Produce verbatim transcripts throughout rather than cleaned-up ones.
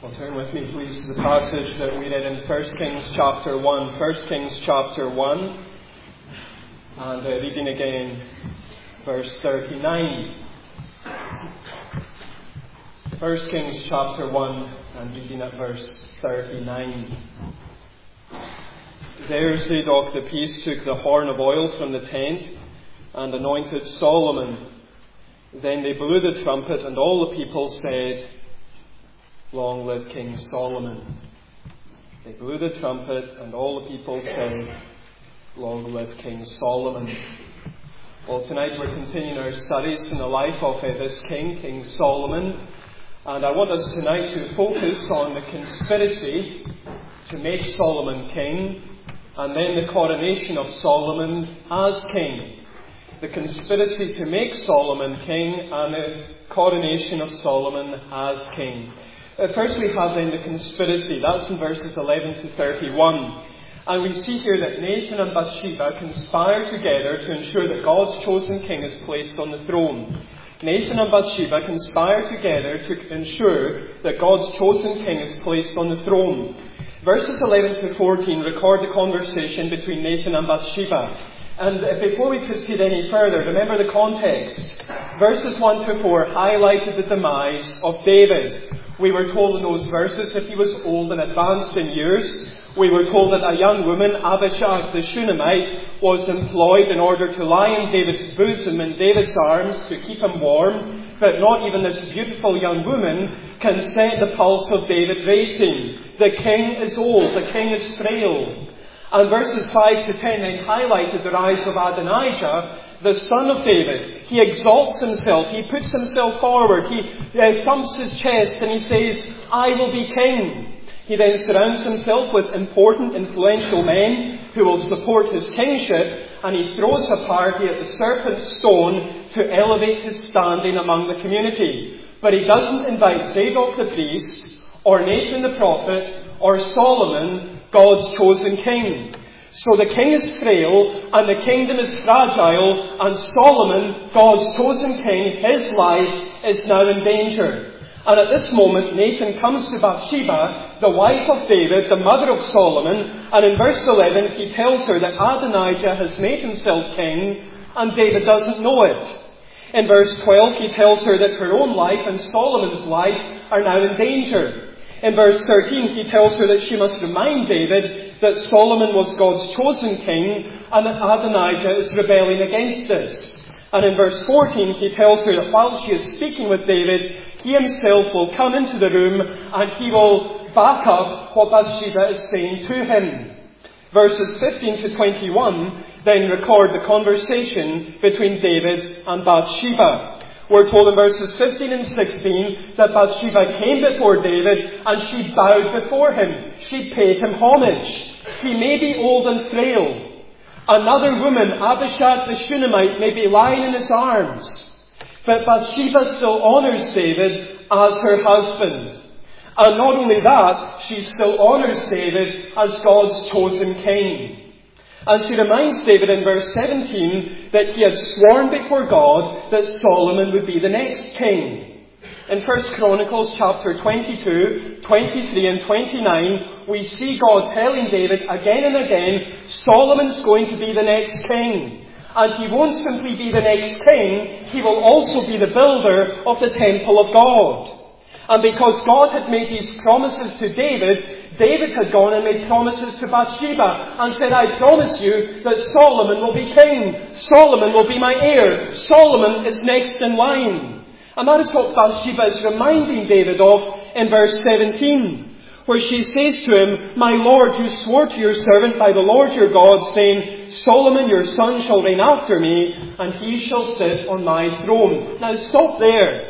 Well, turn with me, please, to the passage that we read in First Kings chapter one. First Kings chapter one, and uh, reading again verse thirty-nine. First Kings chapter one, and reading at verse thirty-nine. There Zadok the priest took the horn of oil from the tent and anointed Solomon. Then they blew the trumpet, and all the people said, "Long live King Solomon." They blew the trumpet, and all the people said, "Long live King Solomon." Well, tonight we're continuing our studies in the life of uh, this king, King Solomon. And I want us tonight to focus on the conspiracy to make Solomon king, and then the coronation of Solomon as king. The conspiracy to make Solomon king, and the coronation of Solomon as king. Uh, first we have then the conspiracy. That's in verses eleven to thirty-one. And we see here that Nathan and Bathsheba conspire together to ensure that God's chosen king is placed on the throne. Nathan and Bathsheba conspire together to ensure that God's chosen king is placed on the throne. Verses eleven to fourteen record the conversation between Nathan and Bathsheba. And before we proceed any further, remember the context. Verses one to four highlighted the demise of David. We were told in those verses that he was old and advanced in years. We were told that a young woman, Abishag the Shunammite, was employed in order to lie in David's bosom and David's arms to keep him warm. But not even this beautiful young woman can set the pulse of David racing. The king is old. The king is frail. And verses five to ten then highlighted the rise of Adonijah, the son of David. He exalts himself. He puts himself forward. He uh, thumps his chest and he says, "I will be king." He then surrounds himself with important, influential men who will support his kingship, and he throws a party at the Serpent Stone to elevate his standing among the community. But he doesn't invite Zadok the priest, or Nathan the prophet, or Solomon, God's chosen king. So the king is frail, and the kingdom is fragile, and Solomon, God's chosen king, his life is now in danger. And at this moment, Nathan comes to Bathsheba, the wife of David, the mother of Solomon, and in verse eleven he tells her that Adonijah has made himself king, and David doesn't know it. In verse twelve he tells her that her own life and Solomon's life are now in danger. In verse thirteen he tells her that she must remind David that Solomon was God's chosen king, and that Adonijah is rebelling against this. And in verse fourteen he tells her that while she is speaking with David, he himself will come into the room and he will back up what Bathsheba is saying to him. Verses fifteen to twenty-one then record the conversation between David and Bathsheba. We're told in verses fifteen and sixteen that Bathsheba came before David and she bowed before him. She paid him homage. He may be old and frail. Another woman, Abishag the Shunammite, may be lying in his arms. But Bathsheba still honours David as her husband. And not only that, she still honours David as God's chosen king. And she reminds David in verse seventeen that he had sworn before God that Solomon would be the next king. In First Chronicles chapter twenty-two, twenty-three and twenty-nine, we see God telling David again and again, Solomon's going to be the next king. And he won't simply be the next king, he will also be the builder of the temple of God. And because God had made these promises to David, David had gone and made promises to Bathsheba and said, "I promise you that Solomon will be king. Solomon will be my heir. Solomon is next in line." And that is what Bathsheba is reminding David of in verse seventeen, where she says to him, "My Lord, you swore to your servant by the Lord your God, saying, Solomon your son shall reign after me, and he shall sit on my throne." Now stop there.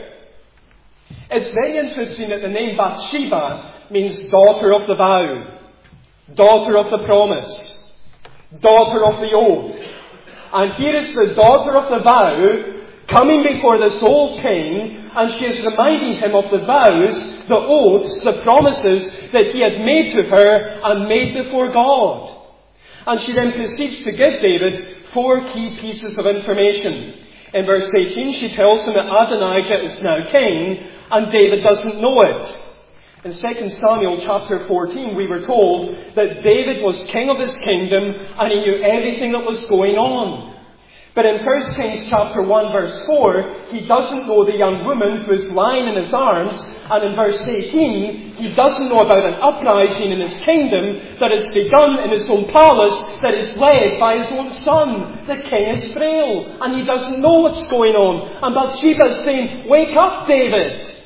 It's very interesting that the name Bathsheba means daughter of the vow, daughter of the promise, daughter of the oath. And here is the daughter of the vow coming before this old king, and she is reminding him of the vows, the oaths, the promises that he had made to her and made before God. And she then proceeds to give David four key pieces of information. In verse eighteen, she tells him that Adonijah is now king, and David doesn't know it. In Second Samuel chapter fourteen, we were told that David was king of his kingdom and he knew everything that was going on. But in First Kings chapter one verse four, he doesn't know the young woman who is lying in his arms. And in verse eighteen, he doesn't know about an uprising in his kingdom that has begun in his own palace that is led by his own son. The king is frail and he doesn't know what's going on. And Bathsheba is saying, "Wake up, David."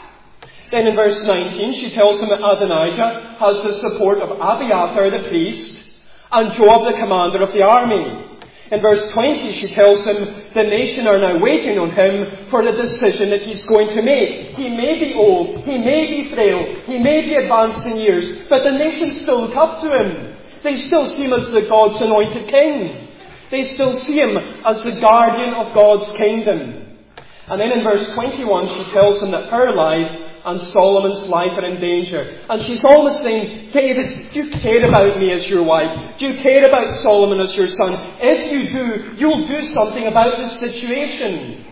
Then in verse nineteen, she tells him that Adonijah has the support of Abiathar the priest and Joab the commander of the army. In verse twenty, she tells him the nation are now waiting on him for the decision that he's going to make. He may be old, he may be frail, he may be advanced in years, but the nation still look up to him. They still see him as the God's anointed king. They still see him as the guardian of God's kingdom. And then in verse twenty-one, she tells him that her life and Solomon's life are in danger. And she's almost saying, "David, do you care about me as your wife? Do you care about Solomon as your son? If you do, you'll do something about this situation."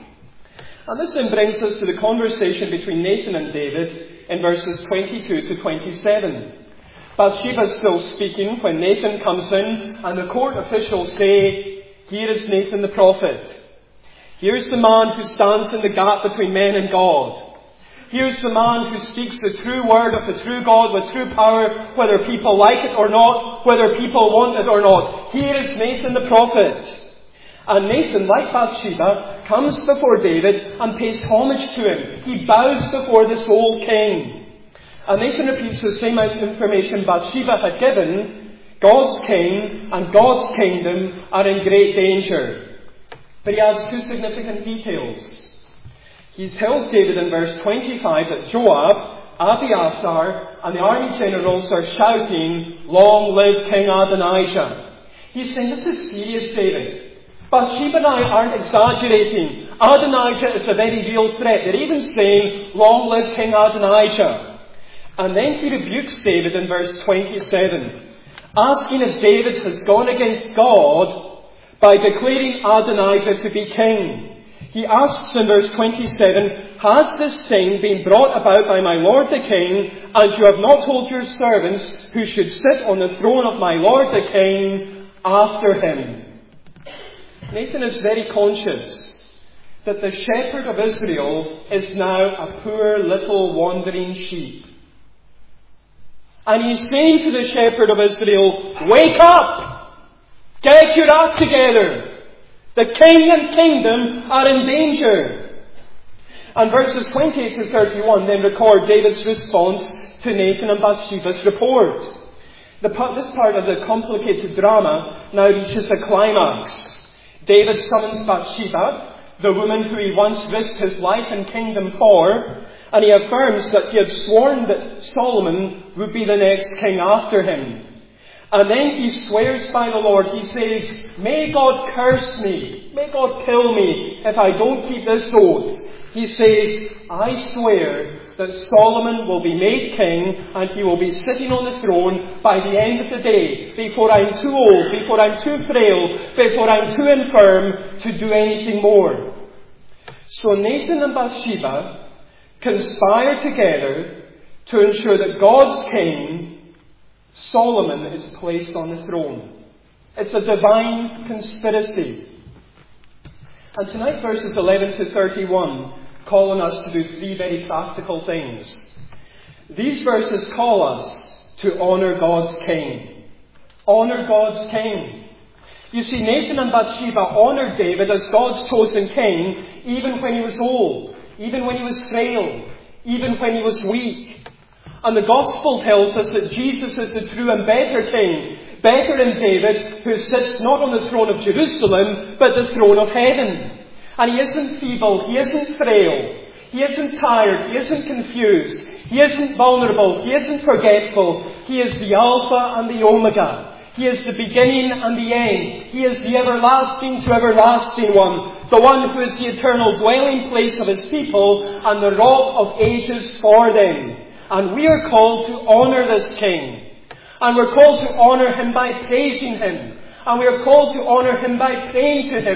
And this then brings us to the conversation between Nathan and David in verses twenty-two to twenty-seven. Bathsheba is still speaking when Nathan comes in and the court officials say, "Here is Nathan the prophet. Here's the man who stands in the gap between men and God. Here's the man who speaks the true word of the true God with true power, whether people like it or not, whether people want it or not. Here is Nathan the prophet." And Nathan, like Bathsheba, comes before David and pays homage to him. He bows before this old king. And Nathan repeats the same information Bathsheba had given. God's king and God's kingdom are in great danger. But he adds two significant details. He tells David in verse twenty-five that Joab, Abiathar, and the army generals are shouting, "Long live King Adonijah." He's saying, this is serious, David. Bathsheba and I aren't exaggerating. Adonijah is a very real threat. They're even saying, "Long live King Adonijah." And then he rebukes David in verse twenty-seven, asking if David has gone against God by declaring Adonijah to be king. He asks in verse twenty-seven, "Has this thing been brought about by my lord the king, and you have not told your servants who should sit on the throne of my lord the king after him?" Nathan is very conscious that the shepherd of Israel is now a poor little wandering sheep. And he's saying to the shepherd of Israel, "Wake up! Get your act together! The king and kingdom are in danger." And verses twenty-eight to thirty-one then record David's response to Nathan and Bathsheba's report. The part, this part of the complicated drama now reaches a climax. David summons Bathsheba, the woman who he once risked his life and kingdom for, and he affirms that he had sworn that Solomon would be the next king after him. And then he swears by the Lord. He says, "May God curse me. May God kill me if I don't keep this oath." He says, "I swear that Solomon will be made king and he will be sitting on the throne by the end of the day, before I'm too old, before I'm too frail, before I'm too infirm to do anything more." So Nathan and Bathsheba conspire together to ensure that God's king, Solomon, is placed on the throne. It's a divine conspiracy. And tonight verses eleven to thirty-one call on us to do three very practical things. These verses call us to honour God's king. Honour God's king. You see, Nathan and Bathsheba honoured David as God's chosen king, even when he was old, even when he was frail, even when he was weak. And the Gospel tells us that Jesus is the true and better king, better than David, who sits not on the throne of Jerusalem, but the throne of heaven. And he isn't feeble, he isn't frail, he isn't tired, he isn't confused, he isn't vulnerable, he isn't forgetful. He is the Alpha and the Omega. He is the beginning and the end. He is the everlasting to everlasting one, the one who is the eternal dwelling place of his people and the rock of ages for them. And we are called to honour this king. And we're called to honour him by praising him. And we are called to honour him by praying to him.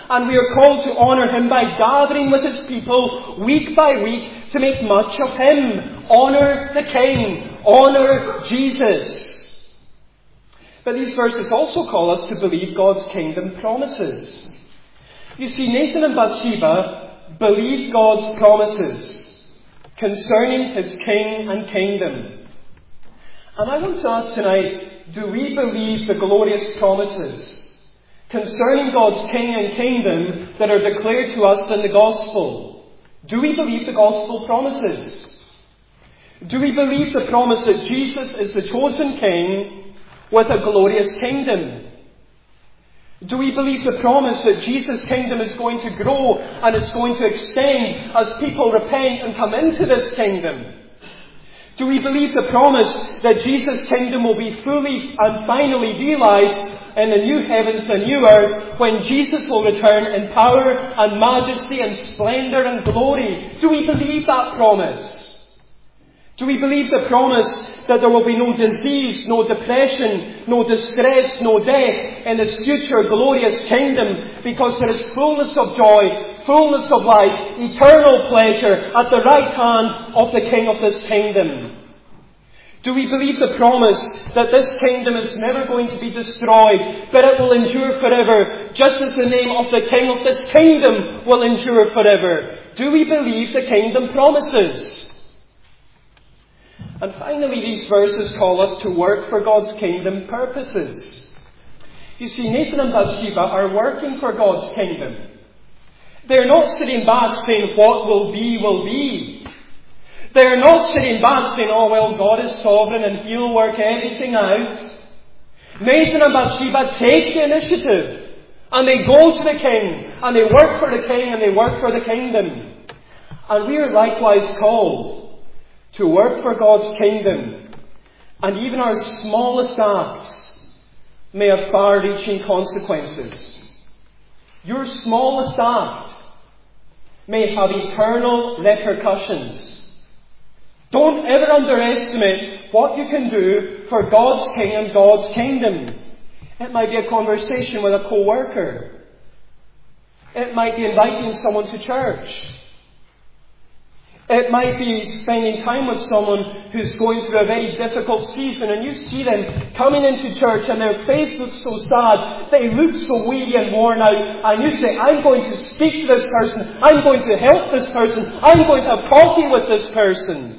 And we are called to honour him by gathering with his people week by week to make much of him. Honour the King. Honour Jesus. But these verses also call us to believe God's kingdom promises. You see, Nathan and Bathsheba believed God's promises concerning his king and kingdom. And I want to ask tonight, do we believe the glorious promises concerning God's king and kingdom that are declared to us in the gospel? Do we believe the gospel promises? Do we believe the promise that Jesus is the chosen king with a glorious kingdom? Do we believe the promise that Jesus' kingdom is going to grow and it's going to extend as people repent and come into this kingdom? Do we believe the promise that Jesus' kingdom will be fully and finally realized in the new heavens and new earth when Jesus will return in power and majesty and splendor and glory? Do we believe that promise? Do we believe the promise that there will be no disease, no depression, no distress, no death in this future glorious kingdom, because there is fullness of joy, fullness of life, eternal pleasure at the right hand of the King of this kingdom? Do we believe the promise that this kingdom is never going to be destroyed, but it will endure forever, just as the name of the King of this kingdom will endure forever? Do we believe the kingdom promises? And finally, these verses call us to work for God's kingdom purposes. You see, Nathan and Bathsheba are working for God's kingdom. They're not sitting back saying, what will be, will be. They're not sitting back saying, oh, well, God is sovereign and He'll work everything out. Nathan and Bathsheba take the initiative. And they go to the King. And they work for the King and they work for the kingdom. And we are likewise called to work for God's kingdom. And even our smallest acts may have far-reaching consequences. Your smallest act may have eternal repercussions. Don't ever underestimate what you can do for God's King and God's kingdom. It might be a conversation with a co-worker. It might be inviting someone to church. It might be spending time with someone who's going through a very difficult season, and you see them coming into church and their face looks so sad, they look so weary and worn out, and you say, I'm going to speak to this person, I'm going to help this person, I'm going to have coffee with this person.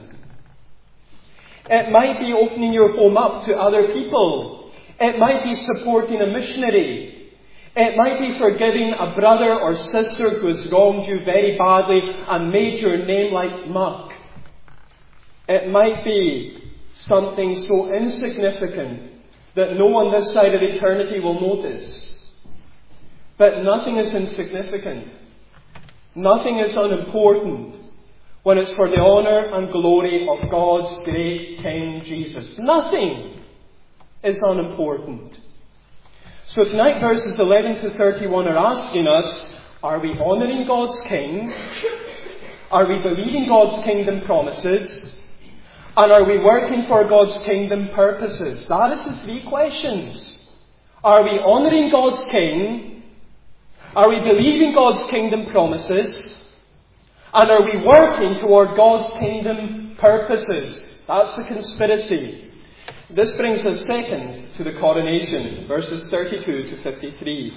It might be opening your home up to other people. It might be supporting a missionary. It might be forgiving a brother or sister who has wronged you very badly and made your name like muck. It might be something so insignificant that no one this side of eternity will notice. But nothing is insignificant. Nothing is unimportant when it's for the honour and glory of God's great King Jesus. Nothing is unimportant. So tonight verses eleven to thirty-one are asking us, are we honouring God's King? Are we believing God's kingdom promises? And are we working for God's kingdom purposes? That is the three questions. Are we honouring God's King? Are we believing God's kingdom promises? And are we working toward God's kingdom purposes? That's the conspiracy. This brings us second to the coronation, verses thirty-two to fifty-three.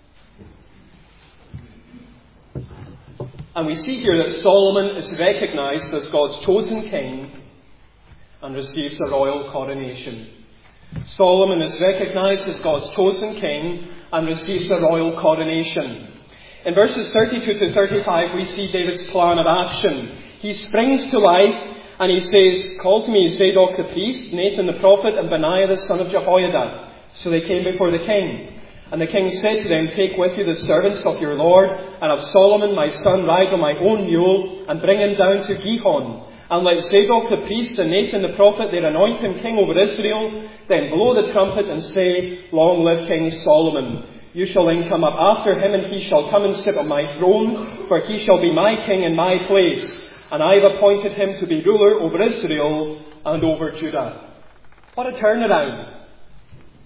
And we see here that Solomon is recognized as God's chosen king and receives a royal coronation. Solomon is recognized as God's chosen king and receives a royal coronation. In verses thirty-two to thirty-five, we see David's plan of action. He springs to life and he says, call to me Zadok the priest, Nathan the prophet, and Benaiah the son of Jehoiada. So they came before the king. And the king said to them, take with you the servants of your Lord, and have Solomon my son ride on my own mule, and bring him down to Gihon. And let Zadok the priest and Nathan the prophet there anoint him king over Israel. Then blow the trumpet and say, long live King Solomon. You shall then come up after him, and he shall come and sit on my throne, for he shall be my king in my place. And I have appointed him to be ruler over Israel and over Judah. What a turnaround.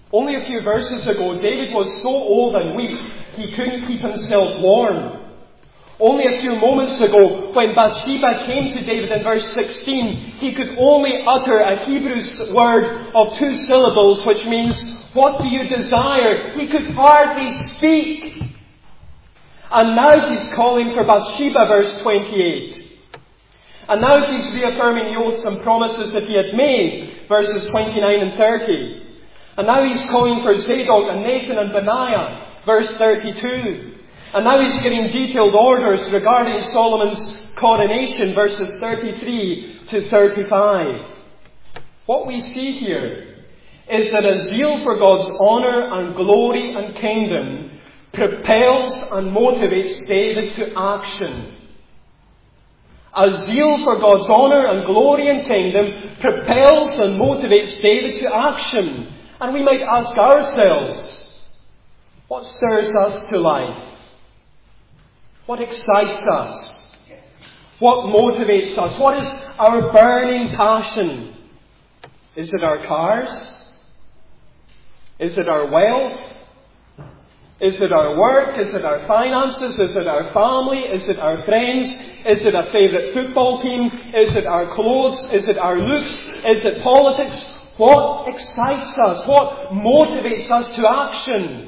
Only a few verses ago, David was so old and weak, he couldn't keep himself warm. Only a few moments ago, when Bathsheba came to David in verse sixteen, he could only utter a Hebrew word of two syllables, which means, "What do you desire?" He could hardly speak. And now he's calling for Bathsheba, verse twenty-eight. And now he's reaffirming the oaths and promises that he had made, verses twenty-nine and thirty. And now he's calling for Zadok and Nathan and Benaiah, verse thirty-two. And now he's giving detailed orders regarding Solomon's coronation, verses thirty-three to thirty-five. What we see here is that a zeal for God's honour and glory and kingdom propels and motivates David to action. A zeal for God's honour and glory and kingdom propels and motivates David to action. And we might ask ourselves, what stirs us to life? What excites us? What motivates us? What is our burning passion? Is it our cars? Is it our wealth? Is it our work? Is it our finances? Is it our family? Is it our friends? Is it a favourite football team? Is it our clothes? Is it our looks? Is it politics? What excites us? What motivates us to action?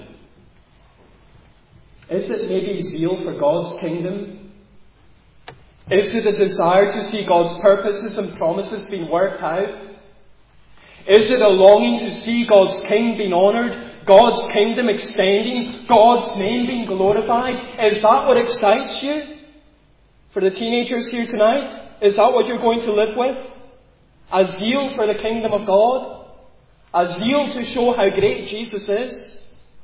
Is it maybe zeal for God's kingdom? Is it a desire to see God's purposes and promises being worked out? Is it a longing to see God's king being honoured, God's kingdom extending, God's name being glorified? Is that what excites you? For the teenagers here tonight, is that what you're going to live with? A zeal for the kingdom of God? A zeal to show how great Jesus is?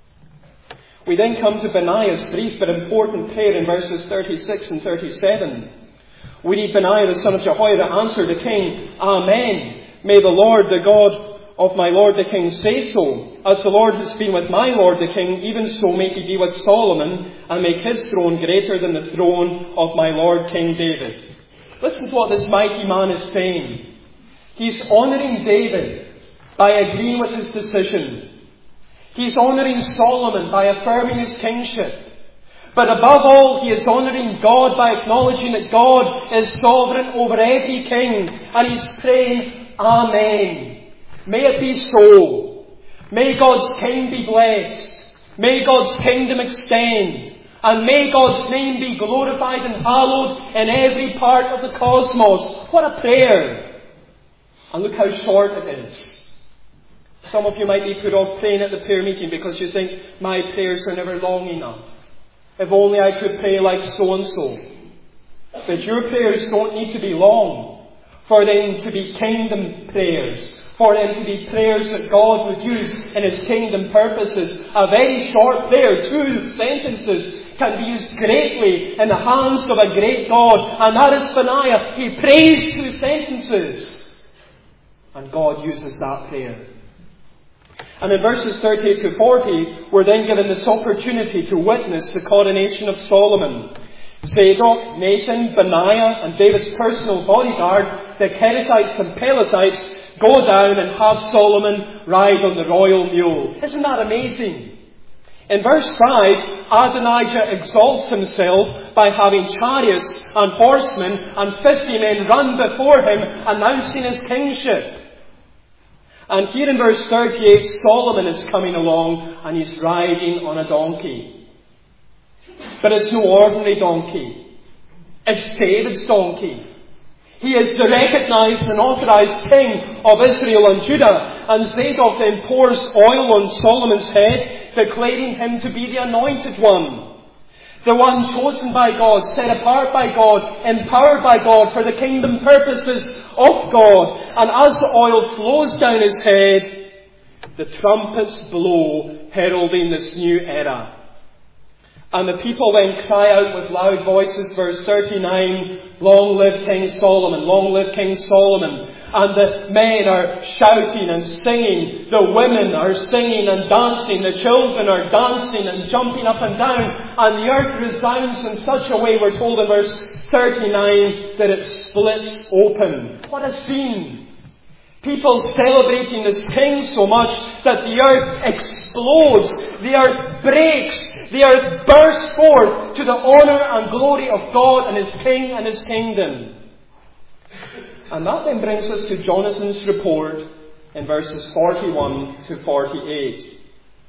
We then come to Benaiah's brief but important prayer in verses thirty-six and thirty-seven. We read, Benaiah the son of Jehoiada answered the king, Amen. May the Lord, the God of my Lord the king, say so. As the Lord has been with my Lord the king, even so may he be with Solomon, and make his throne greater than the throne of my Lord King David. Listen to what this mighty man is saying. He's honouring David by agreeing with his decision. He's honouring Solomon by affirming his kingship. But above all, he is honouring God by acknowledging that God is sovereign over every king. And he's praying, Amen. May it be so. May God's king be blessed. May God's kingdom extend. And may God's name be glorified and hallowed in every part of the cosmos. What a prayer. And look how short it is. Some of you might be put off praying at the prayer meeting because you think, my prayers are never long enough. If only I could pray like so-and-so. But your prayers don't need to be long for them to be kingdom prayers. For them to be prayers that God would use in His kingdom purposes. A very short prayer, two sentences, can be used greatly in the hands of a great God. And that is Benaiah. He prays two sentences. And God uses that prayer. And in verses thirty-eight to forty, we're then given this opportunity to witness the coronation of Solomon. Zadok, Nathan, Benaiah, and David's personal bodyguard, the Kerethites and Pelethites, go down and have Solomon ride on the royal mule. Isn't that amazing? In verse five, Adonijah exalts himself by having chariots and horsemen and fifty men run before him, announcing his kingship. And here in verse thirty-eight, Solomon is coming along and he's riding on a donkey. But it's no ordinary donkey. It's David's donkey. He is the recognized and authorized king of Israel and Judah. And Zadok then pours oil on Solomon's head, declaring him to be the anointed one. The one chosen by God, set apart by God, empowered by God for the kingdom purposes of God. And as the oil flows down his head, the trumpets blow, heralding this new era. And the people then cry out with loud voices, verse thirty-nine, Long live King Solomon, long live King Solomon. And the men are shouting and singing, the women are singing and dancing, the children are dancing and jumping up and down, and the earth resounds in such a way, we're told in verse thirty-nine, that it splits open. What a scene! People celebrating this king so much that the earth explodes, the earth breaks, the earth bursts forth to the honour and glory of God and His king and His kingdom. And that then brings us to Jonathan's report in verses forty-one to forty-eight.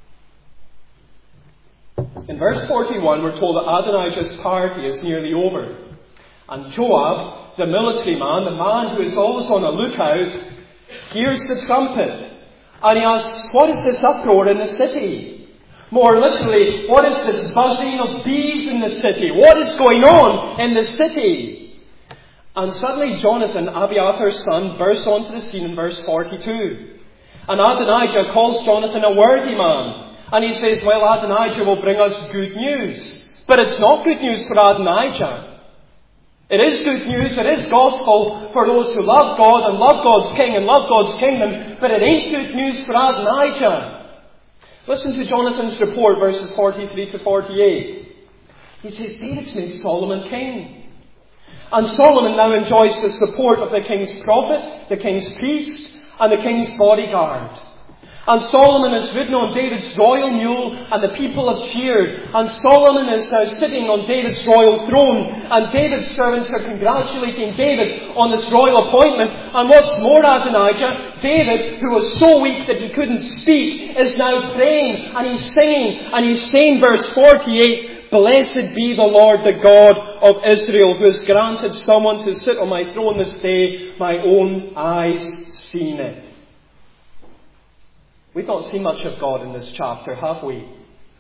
In verse forty-one, we're told that Adonijah's party is nearly over. And Joab, the military man, the man who is always on the lookout, hears the trumpet. And he asks, what is this uproar in the city? More literally, what is this buzzing of bees in the city? What is going on in the city? And suddenly Jonathan, Abiathar's son, bursts onto the scene in verse forty-two. And Adonijah calls Jonathan a worthy man. And he says, well, Adonijah will bring us good news. But it's not good news for Adonijah. It is good news, it is gospel for those who love God and love God's king and love God's kingdom, but it ain't good news for Adonijah. Listen to Jonathan's report, verses forty-three to forty-eight. He says, David's made Solomon king. And Solomon now enjoys the support of the king's prophet, the king's priest, and the king's bodyguard. And Solomon is ridden on David's royal mule, and the people have cheered. And Solomon is now sitting on David's royal throne, and David's servants are congratulating David on this royal appointment. And what's more, Adonijah, David, who was so weak that he couldn't speak, is now praying, and he's singing, and he's saying, verse forty-eight, Blessed be the Lord, the God of Israel, who has granted someone to sit on my throne this day. My own eyes seen it. We've not seen much of God in this chapter, have we?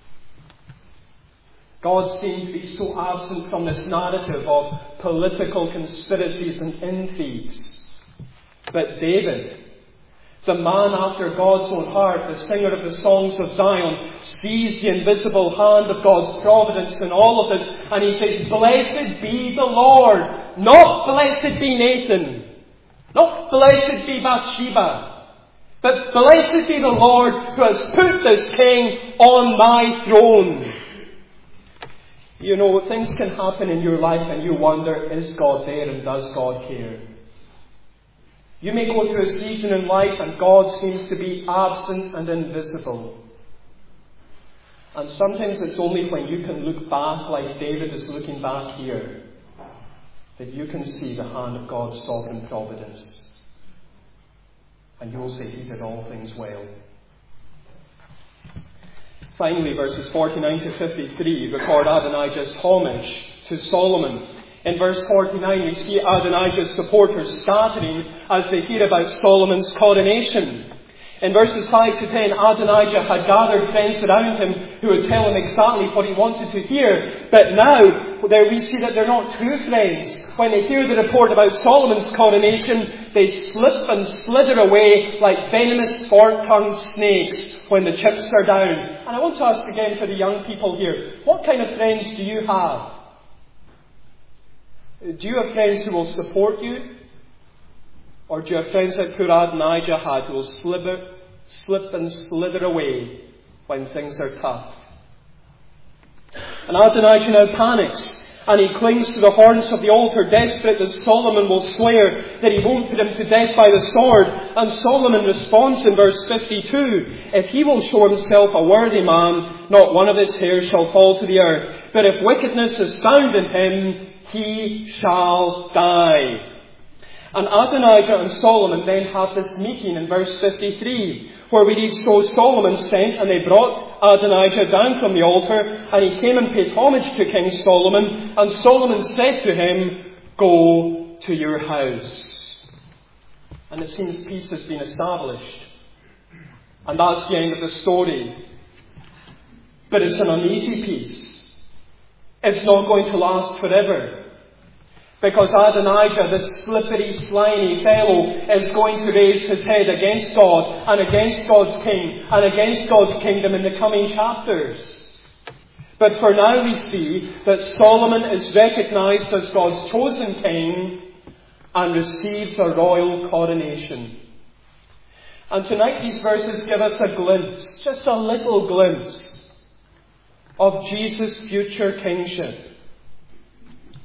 God seems to be so absent from this narrative of political conspiracies and intrigues. But David, the man after God's own heart, the singer of the songs of Zion, sees the invisible hand of God's providence in all of this, and he says, Blessed be the Lord, not blessed be Nathan, not blessed be Bathsheba, but blessed be the Lord who has put this king on my throne. You know, things can happen in your life and you wonder, is God there and does God care? You may go through a season in life and God seems to be absent and invisible. And sometimes it's only when you can look back like David is looking back here that you can see the hand of God's sovereign providence. And you will say He did all things well. Finally, verses forty-nine to fifty-three record Adonijah's homage to Solomon. In verse forty-nine, we see Adonijah's supporters scattering as they hear about Solomon's coronation. In verses five to ten, Adonijah had gathered friends around him who would tell him exactly what he wanted to hear. But now, there we see that they're not true friends. When they hear the report about Solomon's coronation, they slip and slither away like venomous fork-tongued snakes when the chips are down. And I want to ask again for the young people here, what kind of friends do you have? Do you have friends who will support you? Or do you have friends like poor Adonijah had who will slither, slip and slither away when things are tough? And Adonijah now panics, and he clings to the horns of the altar, desperate that Solomon will swear that he won't put him to death by the sword. And Solomon responds in verse fifty-two, If he will show himself a worthy man, not one of his hairs shall fall to the earth. But if wickedness is found in him, he shall die. And Adonijah and Solomon then have this meeting in verse fifty-three, where we read, So Solomon sent, and they brought Adonijah down from the altar, and he came and paid homage to King Solomon. And Solomon said to him, Go to your house. And it seems peace has been established. And that's the end of the story. But it's an uneasy peace. It's not going to last forever. Because Adonijah, this slippery, slimy fellow, is going to raise his head against God and against God's king and against God's kingdom in the coming chapters. But for now we see that Solomon is recognized as God's chosen king and receives a royal coronation. And tonight these verses give us a glimpse, just a little glimpse, of Jesus' future kingship.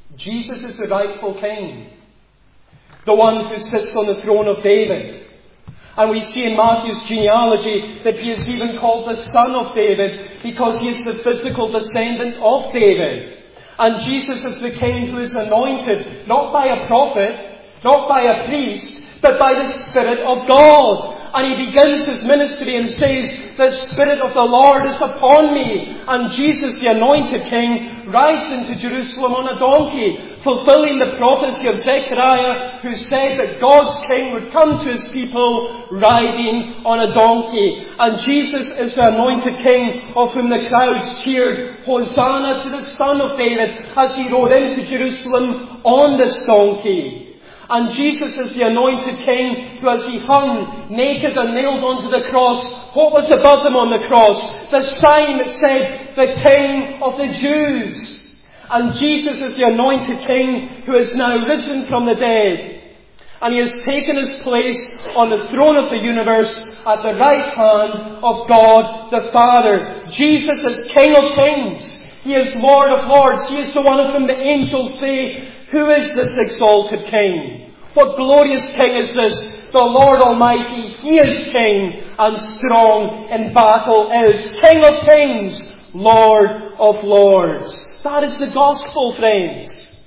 Jesus is the rightful king, the one who sits on the throne of David, And we see in Matthew's genealogy that he is even called the son of David because he is the physical descendant of David. And Jesus is the King who is anointed not by a prophet, not by a priest, but by the Spirit of God. And he begins his ministry and says, the Spirit of the Lord is upon me. And Jesus, the anointed King, rides into Jerusalem on a donkey, fulfilling the prophecy of Zechariah, who said that God's King would come to his people riding on a donkey. And Jesus is the anointed King of whom the crowds cheered, Hosanna to the Son of David, as he rode into Jerusalem on this donkey. And Jesus is the anointed King who, as he hung naked and nailed onto the cross, what was above him on the cross? The sign that said, the King of the Jews. And Jesus is the anointed King who is now risen from the dead. And he has taken his place on the throne of the universe at the right hand of God the Father. Jesus is King of Kings. He is Lord of Lords. He is the one of whom the angels say, who is this exalted King? What glorious King is this? The Lord Almighty. He is King, and strong in battle is King of Kings, Lord of Lords. That is the gospel, friends.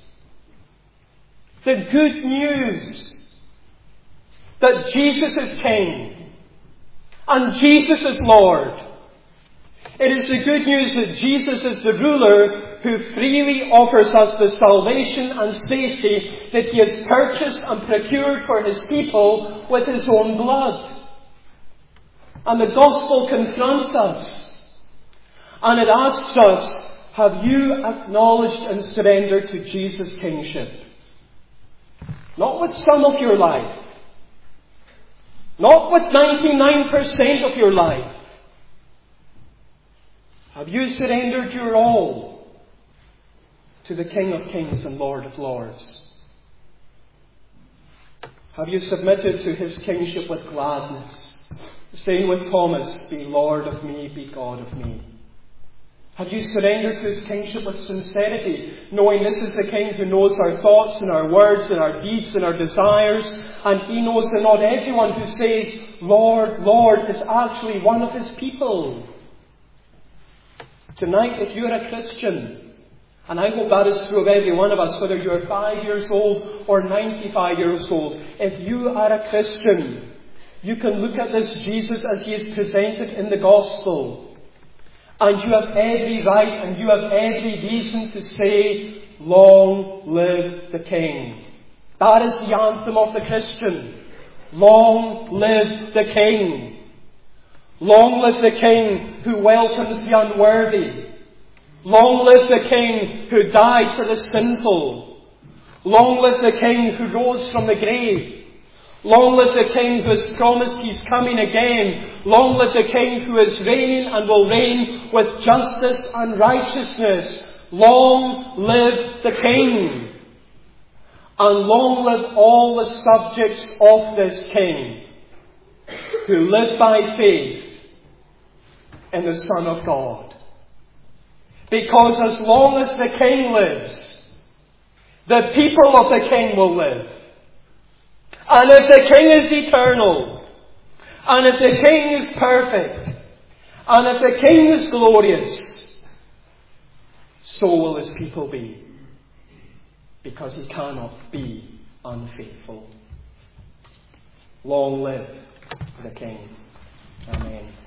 The good news that Jesus is King and Jesus is Lord. It is the good news that Jesus is the ruler who freely offers us the salvation and safety that he has purchased and procured for his people with his own blood. And the gospel confronts us. And it asks us, have you acknowledged and surrendered to Jesus' kingship? Not with some of your life. Not with ninety-nine percent of your life. Have you surrendered your all to the King of Kings and Lord of Lords? Have you submitted to his kingship with gladness, saying with Thomas, be Lord of me, be God of me? Have you surrendered to his kingship with sincerity, knowing this is the King who knows our thoughts and our words and our deeds and our desires, and he knows that not everyone who says, Lord, Lord, is actually one of his people? Tonight, if you're a Christian, and I hope that is true of every one of us, whether you're five years old or ninety-five years old, if you are a Christian, you can look at this Jesus as he is presented in the Gospel, and you have every right and you have every reason to say, long live the King. That is the anthem of the Christian. Long live the King. Long live the King who welcomes the unworthy. Long live the King who died for the sinful. Long live the King who rose from the grave. Long live the King who has promised he's coming again. Long live the King who is reigning and will reign with justice and righteousness. Long live the King. And long live all the subjects of this King who live by faith in the Son of God. Because as long as the King lives, the people of the King will live. And if the King is eternal, and if the King is perfect, and if the King is glorious, so will his people be. Because he cannot be unfaithful. Long live the King. Amen.